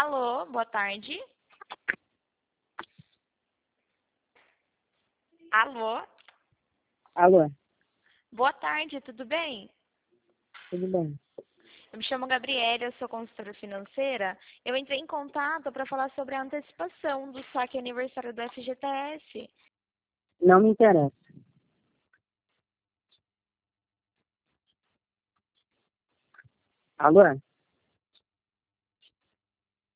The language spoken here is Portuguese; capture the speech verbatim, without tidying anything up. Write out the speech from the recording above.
Alô, boa tarde. Alô, Alô, boa tarde, tudo bem? tudo bem? Eu me chamo Gabriela, eu sou consultora financeira. Eu entrei em contato para falar sobre a antecipação do saque aniversário do F G T S. Não me interessa. Alô?